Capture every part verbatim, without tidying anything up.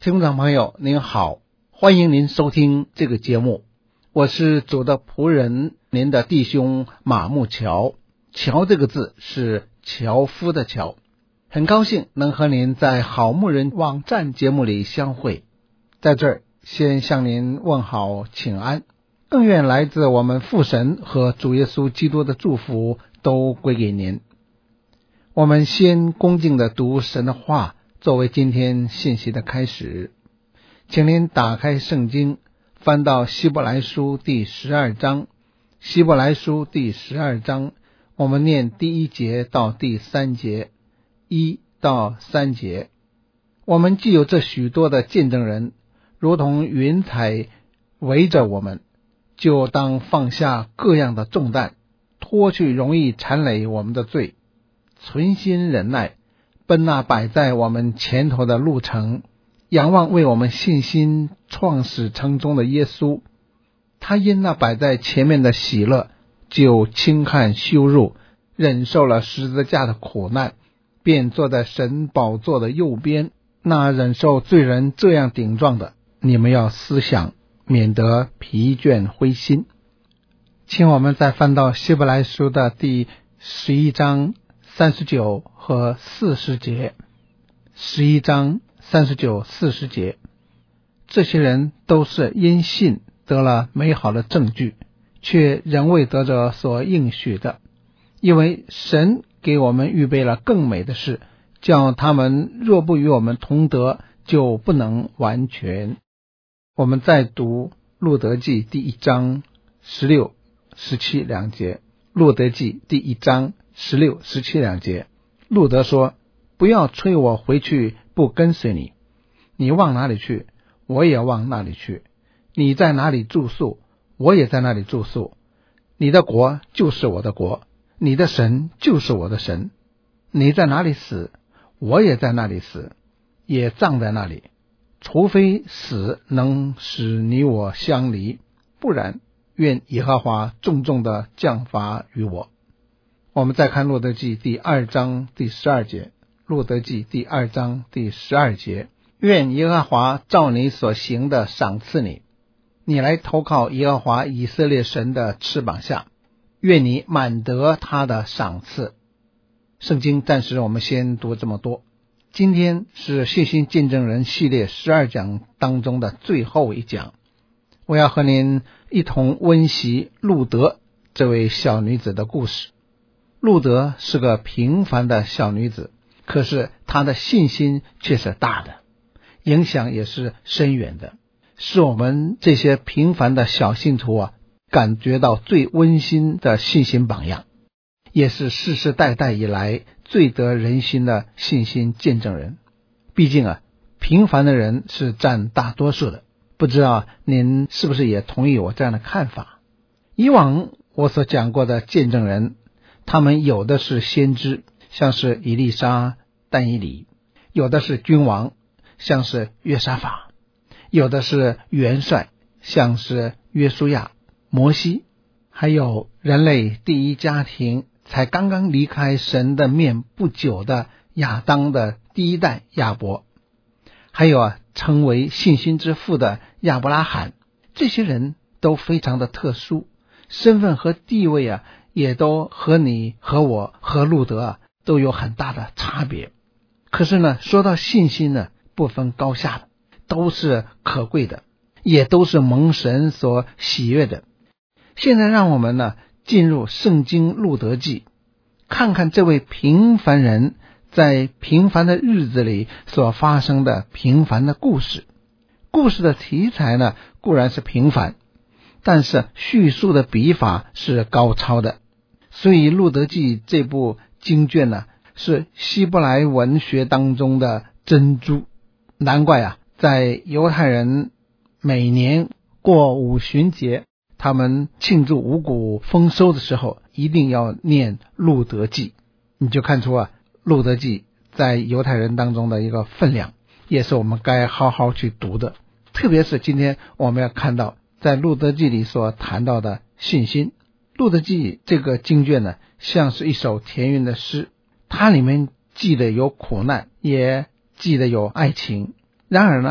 听众朋友您好，欢迎您收听这个节目，我是主的仆人，您的弟兄马木桥。桥这个字是樵夫的樵，很高兴能和您在好牧人网站节目里相会。在这儿先向您问好请安，更愿来自我们父神和主耶稣基督的祝福都归给您。我们先恭敬地读神的话，作为今天信息的开始。请您打开圣经，翻到希伯来书第十二章。希伯来书第十二章，我们念第一节到第三节，一到三节。我们既有这许多的见证人，如同云彩围着我们，就当放下各样的重担，脱去容易缠累我们的罪，存心忍耐，奔那摆在我们前头的路程，仰望为我们信心创始成终的耶稣。他因那摆在前面的喜乐，就轻看羞辱，忍受了十字架的苦难，便坐在神宝座的右边。那忍受罪人这样顶撞的，你们要思想，免得疲倦灰心。请我们再翻到希伯来书的第十一章三十九和四十节。十一章三十九、四十节，这些人都是因信得了美好的证据，却仍未得着所应许的，因为神给我们预备了更美的事，叫他们若不与我们同得，就不能完全。我们再读路得记第一章十六、十七两节。路得记第一章十六、十七两节，路得说：不要催我回去不跟随你，你往哪里去，我也往哪里去；你在哪里住宿，我也在那里住宿。你的国就是我的国，你的神就是我的神。你在哪里死，我也在那里死，也葬在那里。除非死能使你我相离，不然愿耶和华重重的降罚于我。我们再看路得记第二章第十二节。路得记第二章第十二节，愿耶和华照你所行的赏赐你，你来投靠耶和华以色列神的翅膀下，愿你满得他的赏赐。圣经暂时我们先读这么多。今天是信心见证人系列十二讲当中的最后一讲，我要和您一同温习路得这位小女子的故事。路得是个平凡的小女子，可是她的信心却是大的，影响也是深远的，是我们这些平凡的小信徒啊，感觉到最温馨的信心榜样，也是世世代代以来最得人心的信心见证人。毕竟啊，平凡的人是占大多数的，不知道您是不是也同意我这样的看法？以往我所讲过的见证人，他们有的是先知，像是以利沙、但以理；有的是君王，像是约沙法；有的是元帅，像是约书亚、摩西；还有人类第一家庭才刚刚离开神的面不久的亚当的第一代亚伯；还有啊，称为信心之父的亚伯拉罕。这些人都非常的特殊，身份和地位啊，也都和你和我和路得啊都有很大的差别。可是呢，说到信心呢，不分高下的，都是可贵的，也都是蒙神所喜悦的。现在让我们呢进入圣经路得记，看看这位平凡人在平凡的日子里所发生的平凡的故事。故事的题材呢固然是平凡，但是叙述的笔法是高超的。所以路得记这部经卷呢，是希伯来文学当中的珍珠。难怪啊，在犹太人每年过五旬节，他们庆祝五谷丰收的时候，一定要念路得记。你就看出啊，路得记在犹太人当中的一个分量，也是我们该好好去读的。特别是今天我们要看到在路得记里所谈到的信心。路得记这个经卷呢，像是一首田园的诗，它里面记得有苦难，也记得有爱情。然而呢，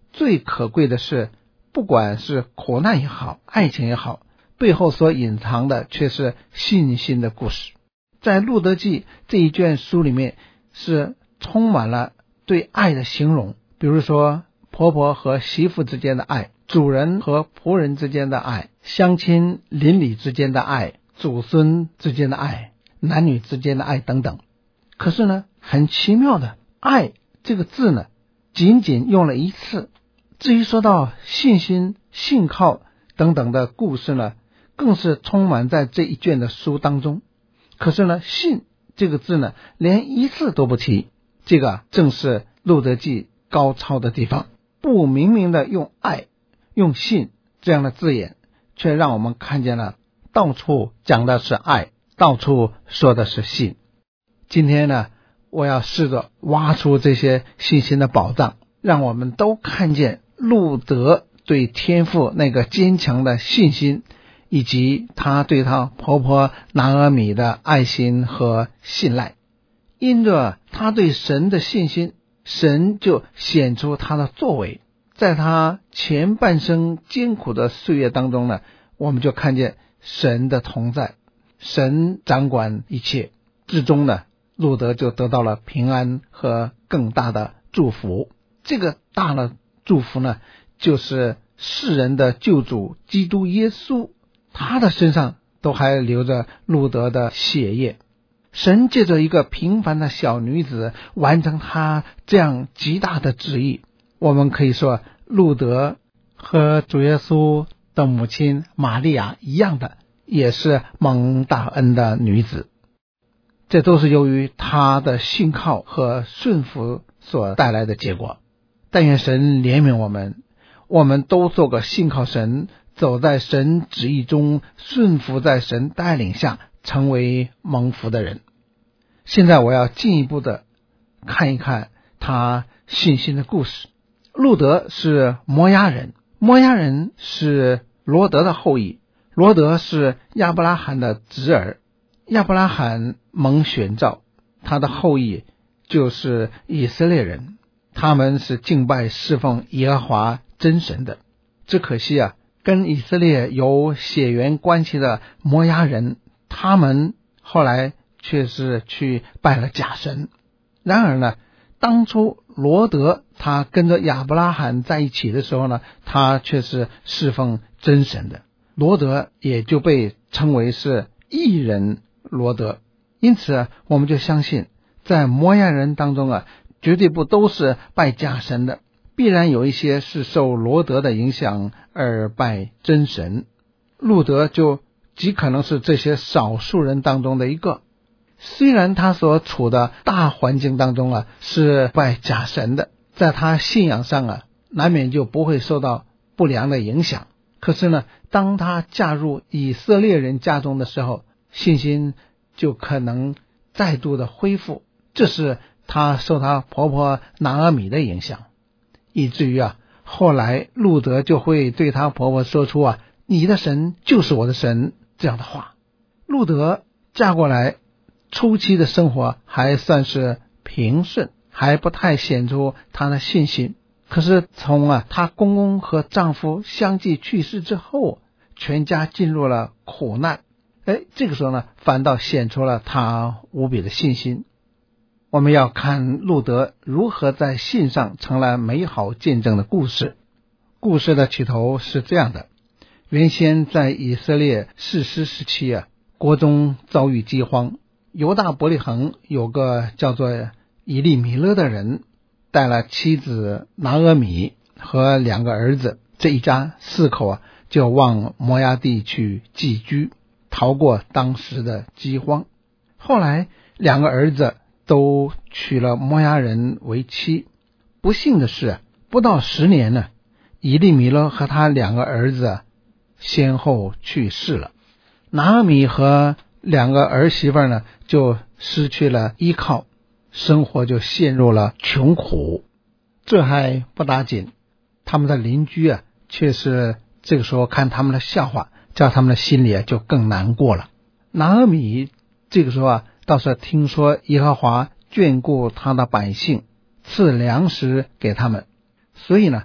最可贵的是，不管是苦难也好，爱情也好，背后所隐藏的却是信心的故事。在路德记这一卷书里面，是充满了对爱的形容，比如说婆婆和媳妇之间的爱，主人和仆人之间的爱，乡亲邻里之间的爱，祖孙之间的爱，男女之间的爱等等。可是呢，很奇妙的，爱这个字呢，仅仅用了一次。至于说到信心、信靠等等的故事呢，更是充满在这一卷的书当中。可是呢，信这个字呢，连一次都不提。这个正是路德记高超的地方，不明明的用爱、用信这样的字眼，却让我们看见了到处讲的是爱，到处说的是信。今天呢，我要试着挖出这些信心的宝藏，让我们都看见路德对天父那个坚强的信心，以及他对他婆婆拿俄米的爱心和信赖。因着他对神的信心，神就显出他的作为。在他前半生艰苦的岁月当中呢，我们就看见神的同在，神掌管一切，至终呢，路德就得到了平安和更大的祝福。这个大的祝福呢，就是世人的救主基督耶稣，他的身上都还流着路德的血液。神借着一个平凡的小女子完成他这样极大的旨意。我们可以说，路德和主耶稣的母亲玛利亚一样的，也是蒙大恩的女子。这都是由于他的信靠和顺服所带来的结果。但愿神怜悯我们，我们都做个信靠神，走在神旨意中，顺服在神带领下，成为蒙福的人。现在我要进一步的看一看他信心的故事。路德是摩押人，摩押人是罗德的后裔，罗德是亚伯拉罕的侄儿，亚伯拉罕蒙选召，他的后裔就是以色列人，他们是敬拜侍奉耶和华真神的。只可惜啊，跟以色列有血缘关系的摩押人，他们后来却是去拜了假神。然而呢，当初罗德他跟着亚伯拉罕在一起的时候呢，他却是侍奉真神的，罗德也就被称为是义人罗德。因此啊，我们就相信在摩押人当中啊，绝对不都是拜假神的，必然有一些是受罗德的影响而拜真神。路德就极可能是这些少数人当中的一个。虽然他所处的大环境当中啊是拜假神的，在他信仰上啊难免就不会受到不良的影响。可是呢，当他嫁入以色列人家中的时候，信心就可能再度的恢复。这是他受他婆婆拿俄米的影响，以至于啊后来路德就会对他婆婆说出啊你的神就是我的神这样的话。路德嫁过来初期的生活还算是平顺，还不太显出她的信心。可是从啊她公公和丈夫相继去世之后，全家进入了苦难。哎，这个时候呢，反倒显出了她无比的信心。我们要看路德如何在信上成了美好见证的故事。故事的起头是这样的：原先在以色列士师时期啊，国中遭遇饥荒。犹大伯利恒有个叫做以利米勒的人，带了妻子拿俄米和两个儿子，这一家四口啊，就往摩押地去寄居，逃过当时的饥荒。后来两个儿子都娶了摩押人为妻。不幸的是，不到十年呢，以利米勒和他两个儿子先后去世了。拿俄米和两个儿媳妇呢，就失去了依靠，生活就陷入了穷苦。这还不打紧，他们的邻居啊，却是这个时候看他们的笑话，叫他们的心里啊就更难过了。拿俄米这个时候啊，倒是听说耶和华眷顾他的百姓，赐粮食给他们，所以呢，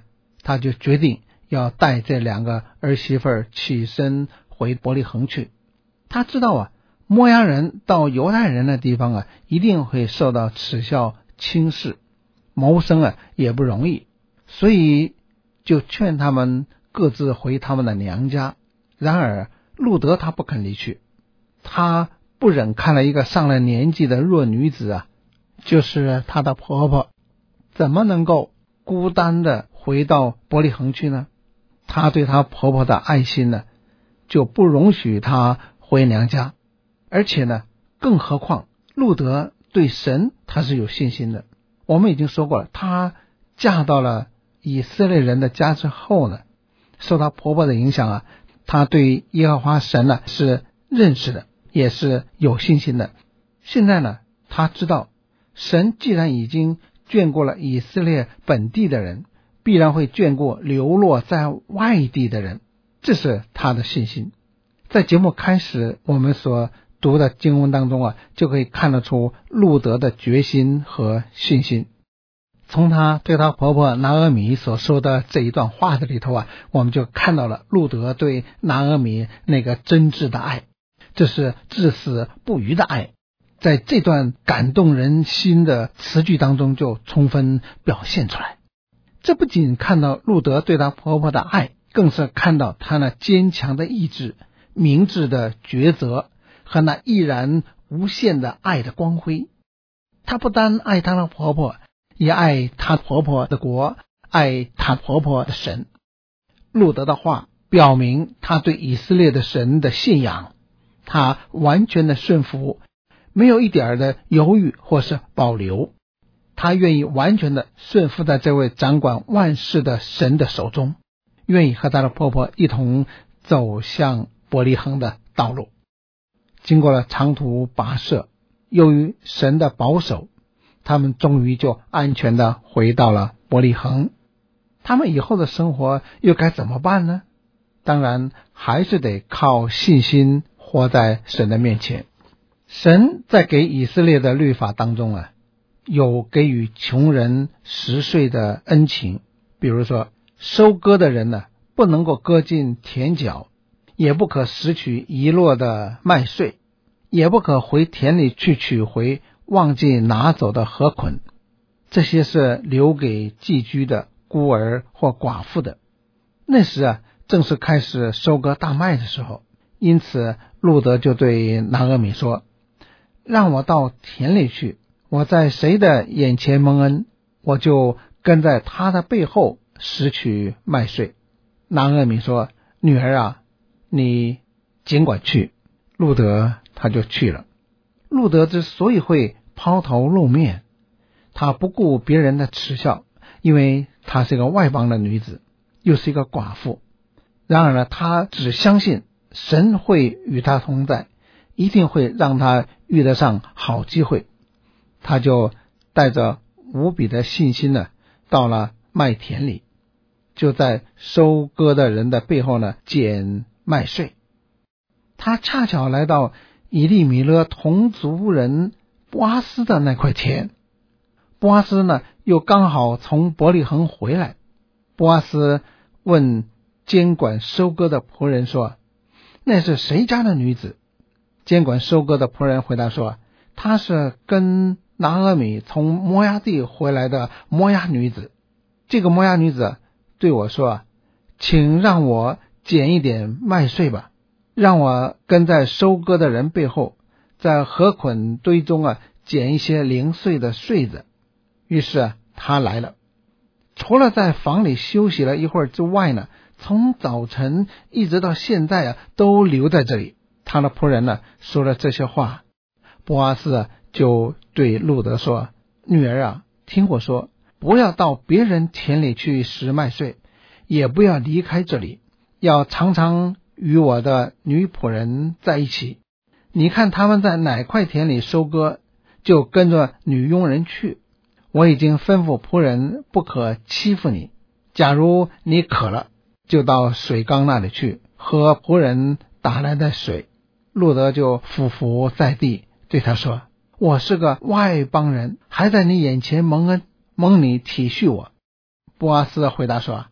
他就决定要带这两个儿媳妇儿起身回伯利恒去。他知道啊，摩押人到犹太人的地方啊，一定会受到耻笑轻视，谋生啊也不容易，所以就劝他们各自回他们的娘家。然而路德他不肯离去，他不忍看了一个上了年纪的弱女子啊，就是她的婆婆，怎么能够孤单的回到伯利恒去呢？她对她婆婆的爱心呢，就不容许她回娘家。而且呢，更何况路德对神他是有信心的。我们已经说过了，她嫁到了以色列人的家之后呢，受她婆婆的影响啊，她对耶和华神呢是认识的，也是有信心的。现在呢，她知道神既然已经眷顾了以色列本地的人，必然会眷顾流落在外地的人，这是她的信心。在节目开始我们所读的经文当中啊，就可以看得出路德的决心和信心。从她对她婆婆拿俄米所说的这一段话的里头啊，我们就看到了路德对拿俄米那个真挚的爱，这是至死不渝的爱，在这段感动人心的词句当中就充分表现出来。这不仅看到路德对她婆婆的爱，更是看到她那坚强的意志、明智的抉择和那毅然无限的爱的光辉。她不单爱她的婆婆，也爱她婆婆的国，爱她婆婆的神。路德的话表明她对以色列的神的信仰，她完全的顺服，没有一点的犹豫或是保留。她愿意完全的顺服在这位掌管万事的神的手中，愿意和她的婆婆一同走向伯利恒的道路。经过了长途跋涉，由于神的保守，他们终于就安全的回到了伯利恒。他们以后的生活又该怎么办呢？当然还是得靠信心活在神的面前。神在给以色列的律法当中啊，有给予穷人十岁的恩情。比如说，收割的人呢，不能够割尽田角，也不可拾取遗落的麦穗，也不可回田里去取回忘记拿走的禾捆，这些是留给寄居的孤儿或寡妇的。那时啊，正是开始收割大麦的时候，因此路德就对拿俄米说，让我到田里去，我在谁的眼前蒙恩，我就跟在他的背后拾取麦穗。拿俄米说，女儿啊，你尽管去。路德他就去了。路德之所以会抛头露面，他不顾别人的耻笑，因为她是一个外邦的女子，又是一个寡妇。然而呢，他只相信神会与他同在，一定会让他遇得上好机会。他就带着无比的信心呢，到了麦田里，就在收割的人的背后呢捡麦穗。他恰巧来到以利米勒同族人波阿斯的那块田，波阿斯呢又刚好从伯利恒回来。波阿斯问监管收割的仆人说，那是谁家的女子？监管收割的仆人回答说，她是跟拿俄米从摩押地回来的摩押女子。这个摩押女子对我说，请让我捡一点麦穗吧，让我跟在收割的人背后，在禾捆堆中啊捡一些零碎的穗子。于是啊，他来了，除了在房里休息了一会儿之外呢，从早晨一直到现在啊，都留在这里。他的仆人呢说了这些话，波阿斯啊就对路德说，女儿啊，听我说，不要到别人田里去拾麦穗，也不要离开这里，要常常与我的女仆人在一起。你看他们在哪块田里收割，就跟着女佣人去。我已经吩咐仆人不可欺负你，假如你渴了，就到水缸那里去喝仆人打来的水。路德就俯伏在地对他说，我是个外邦人，还在你眼前蒙恩，蒙你体恤我。波阿斯回答说，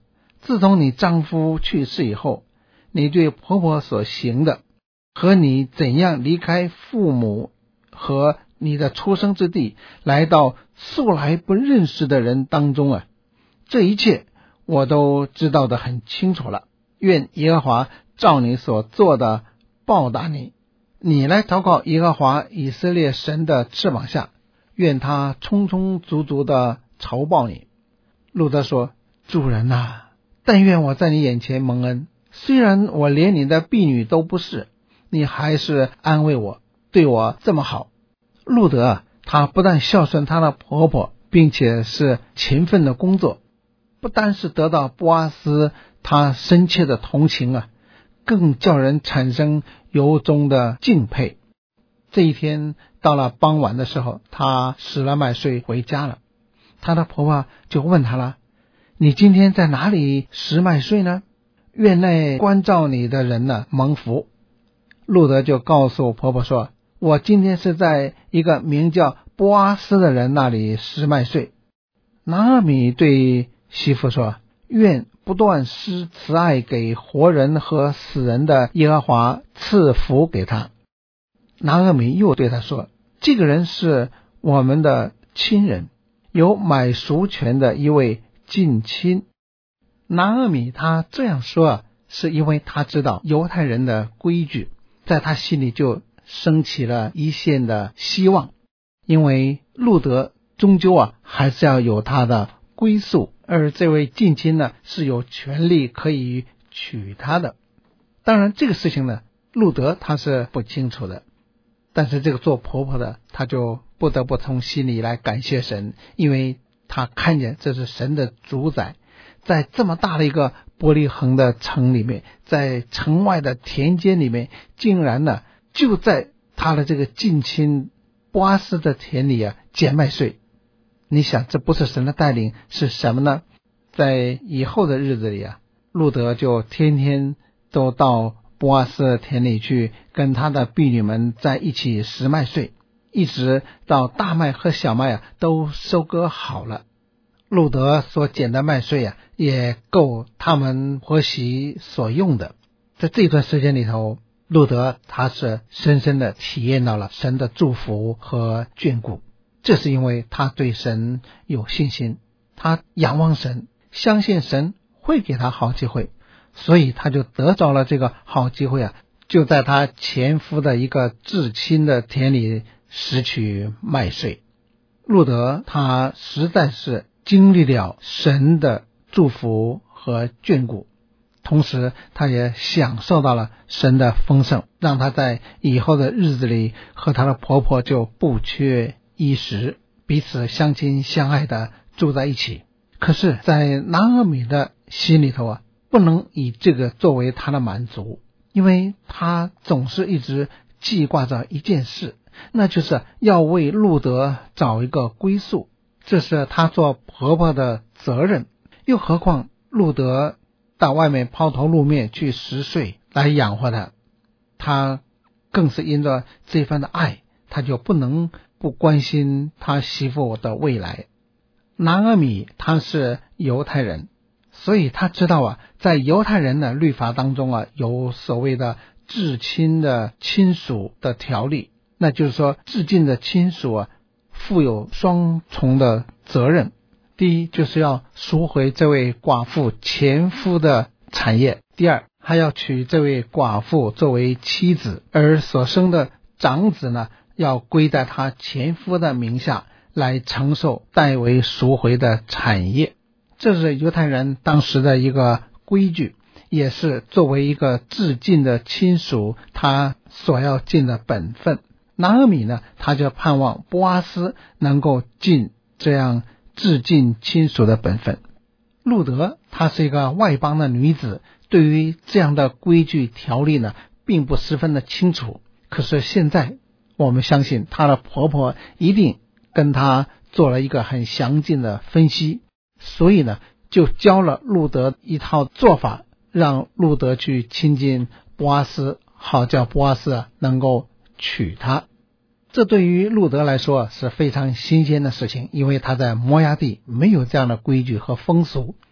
自从你丈夫去世以后，你对婆婆所行的，和你怎样离开父母和你的出生之地，来到素来不认识的人当中啊，这一切我都知道得很清楚了。愿耶和华照你所做的报答你。你来祷告耶和华以色列神的翅膀下，愿他充充足足的酬报你。路德说，主人啊，但愿我在你眼前蒙恩，虽然我连你的婢女都不是，你还是安慰我，对我这么好。路德啊，他不但孝顺他的婆婆，并且是勤奋的工作，不单是得到波阿斯他深切的同情啊，更叫人产生由衷的敬佩。这一天到了傍晚的时候，他拾了麦穗回家了。他的婆婆就问他了，你今天在哪里拾麦穗呢？院内关照你的人呢蒙福。路德就告诉婆婆说，我今天是在一个名叫波阿斯的人那里拾麦穗。拿俄米对媳妇说，愿不断施慈爱给活人和死人的耶和华赐福给他。拿俄米又对他说，这个人是我们的亲人，有买赎权的一位近亲。拿俄米他这样说，是因为他知道犹太人的规矩，在他心里就升起了一线的希望，因为路德终究啊还是要有他的归宿，而这位近亲呢是有权利可以娶她的。当然这个事情呢，路德他是不清楚的，但是这个做婆婆的，他就不得不从心里来感谢神，因为他看见这是神的主宰，在这么大的一个伯利恒的城里面，在城外的田间里面，竟然呢就在他的这个近亲波阿斯的田里啊捡麦穗。你想这不是神的带领是什么呢？在以后的日子里啊，路德就天天都到波阿斯的田里去跟他的婢女们在一起拾麦穗，一直到大麦和小麦啊都收割好了。路德所捡的麦穗啊也够他们婆媳所用的。在这段时间里头，路德他是深深的体验到了神的祝福和眷顾，这是因为他对神有信心，他仰望神，相信神会给他好机会，所以他就得着了这个好机会啊，就在他前夫的一个至亲的田里拾取麦穗。路德他实在是经历了神的祝福和眷顾，同时他也享受到了神的丰盛，让他在以后的日子里和他的婆婆就不缺衣食，彼此相亲相爱的住在一起。可是在拿俄米的心里头啊，不能以这个作为他的满足，因为他总是一直记挂着一件事，那就是要为路德找一个归宿，这是他做婆婆的责任。又何况路德到外面抛头露面去拾穗来养活他，他更是因着这份的爱，他就不能不关心他媳妇的未来。拿俄米他是犹太人，所以他知道啊，在犹太人的律法当中啊，有所谓的至亲的亲属的条例，那就是说至近的亲属啊负有双重的责任。第一，就是要赎回这位寡妇前夫的产业；第二，还要娶这位寡妇作为妻子，而所生的长子呢，要归在他前夫的名下，来承受代为赎回的产业。这是犹太人当时的一个规矩，也是作为一个至近的亲属他所要尽的本分。拿俄米呢，他就盼望波阿斯能够尽这样至近亲属的本分。路德她是一个外邦的女子，对于这样的规矩条例呢并不十分的清楚，可是现在我们相信她的婆婆一定跟她做了一个很详尽的分析，所以呢就教了路德一套做法，让路德去亲近波阿斯，好叫波阿斯能够娶她。这对于路德来说是非常新鲜的事情，因为他在摩押地没有这样的规矩和风俗。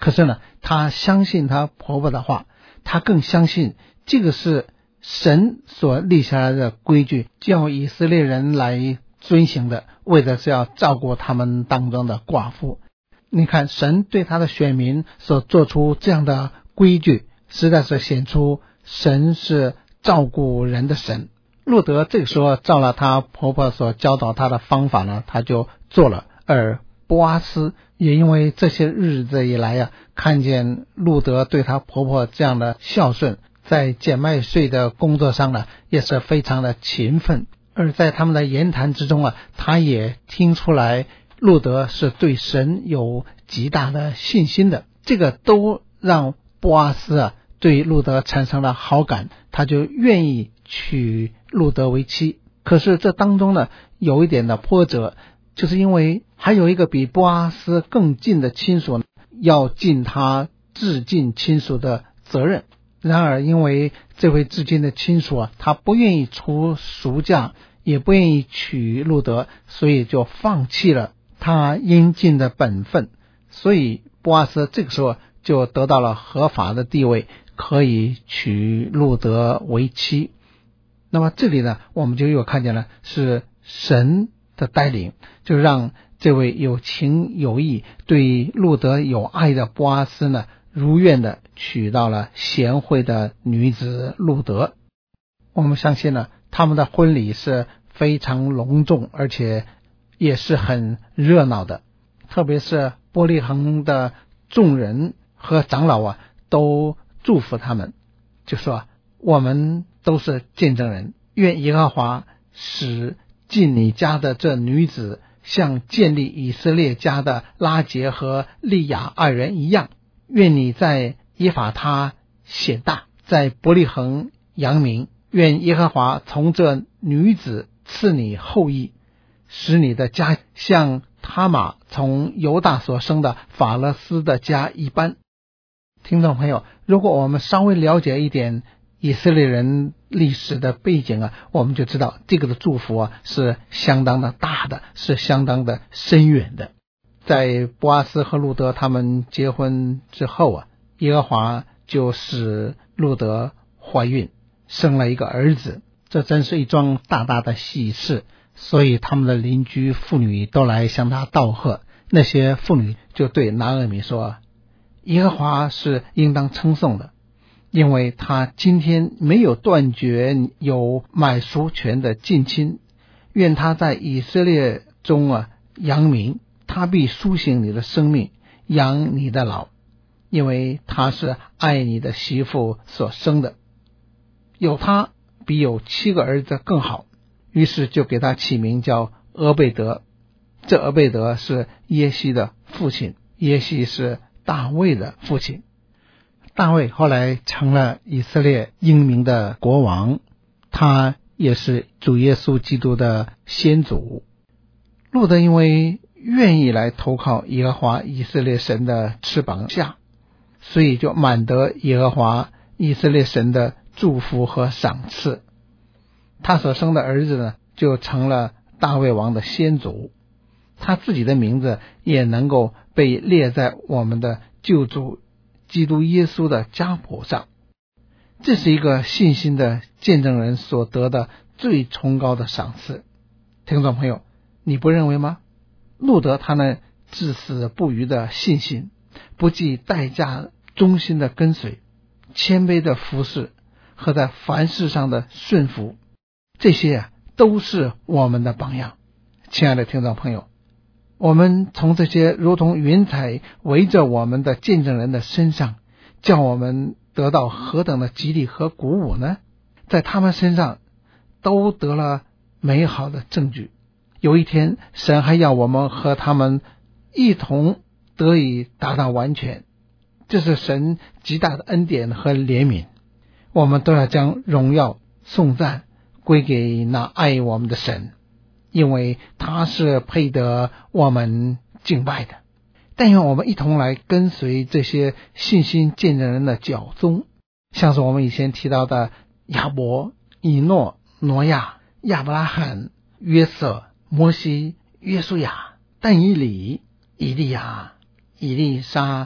可是呢，她相信她婆婆的话，她更相信这个是神所立下来的规矩，叫以色列人来遵行的，为的是要照顾他们当中的寡妇。你看，神对他的选民所做出这样的规矩，实在是显出神是照顾人的神。路德这个时候照了她婆婆所教导她的方法呢，她就做了。而波阿斯也因为这些日子以来啊，看见路德对她婆婆这样的孝顺，在捡麦穗的工作上呢，也是非常的勤奋。而在他们的言谈之中啊，他也听出来路德是对神有极大的信心的，这个都让波阿斯啊对路德产生了好感，他就愿意娶路德为妻。可是这当中呢，有一点的波折，就是因为还有一个比波阿斯更近的亲属要尽他至近亲属的责任。然而因为这位至近的亲属啊，他不愿意出赎价，也不愿意娶路德，所以就放弃了他应尽的本分。所以波阿斯这个时候就得到了合法的地位，可以娶路德为妻。那么这里呢，我们就又看见了是神的带领，就让这位有情有义、对路德有爱的波阿斯呢，如愿的娶到了贤惠的女子路德。我们相信呢，他们的婚礼是非常隆重，而且也是很热闹的。特别是伯利恒的众人和长老啊，都祝福他们，就说我们都是见证人，愿耶和华使进你家的这女子像建立以色列家的拉结和利亚二人一样，愿你在耶法他显大，在伯利恒扬名，愿耶和华从这女子赐你后裔，使你的家像他玛从犹大所生的法勒斯的家一般。听众朋友，如果我们稍微了解一点以色列人历史的背景啊，我们就知道这个的祝福啊是相当的大的，是相当的深远的。在波阿斯和路德他们结婚之后啊，耶和华就使路德怀孕，生了一个儿子，这真是一桩大大的喜事。所以他们的邻居妇女都来向他道贺。那些妇女就对拿俄米说，耶和华是应当称颂的，因为他今天没有断绝有买赎权的近亲，愿他在以色列中啊扬名，他必苏醒你的生命，养你的老，因为他是爱你的媳妇所生的，有他比有七个儿子更好。于是就给他起名叫俄贝德，这俄贝德是耶西的父亲，耶西是大卫的父亲。大卫后来成了以色列英明的国王，他也是主耶稣基督的先祖。路德因为愿意来投靠耶和华以色列神的翅膀下，所以就满得耶和华以色列神的祝福和赏赐。他所生的儿子呢，就成了大卫王的先祖，他自己的名字也能够被列在我们的救主基督耶稣的家谱上。这是一个信心的见证人所得的最崇高的赏赐。听众朋友，你不认为吗？路德他那至死不渝的信心，不计代价忠心的跟随，谦卑的服侍和在凡事上的顺服，这些啊都是我们的榜样。亲爱的听众朋友，我们从这些如同云彩围着我们的见证人的身上，叫我们得到何等的激励和鼓舞呢？在他们身上都得了美好的证据。有一天神还要我们和他们一同得以达到完全，这是神极大的恩典和怜悯。我们都要将荣耀颂赞归给那爱我们的神，因为他是配得我们敬拜的。但愿我们一同来跟随这些信心见证人的脚踪，像是我们以前提到的亚伯、以诺、挪亚、亚伯拉罕、约瑟、摩西、约书亚、但以理、以利亚、以利沙、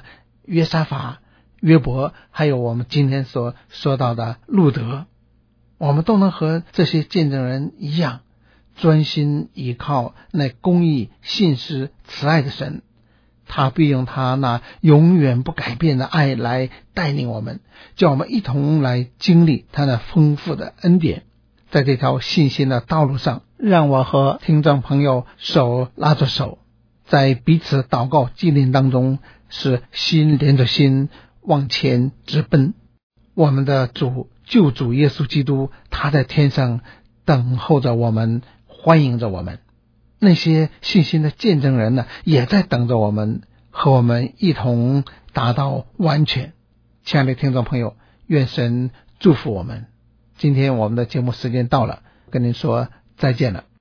约沙法、约伯，还有我们今天所说到的路德，我们都能和这些见证人一样，专心依靠那公义、信实、慈爱的神，他必用他那永远不改变的爱来带领我们，叫我们一同来经历他那丰富的恩典。在这条信心的道路上，让我和听众朋友手拉着手，在彼此祷告纪念当中，是心连着心往前直奔。我们的主救主耶稣基督，他在天上等候着我们，欢迎着我们。那些信心的见证人呢，也在等着我们，和我们一同达到完全。亲爱的听众朋友，愿神祝福我们。今天我们的节目时间到了，跟您说再见了。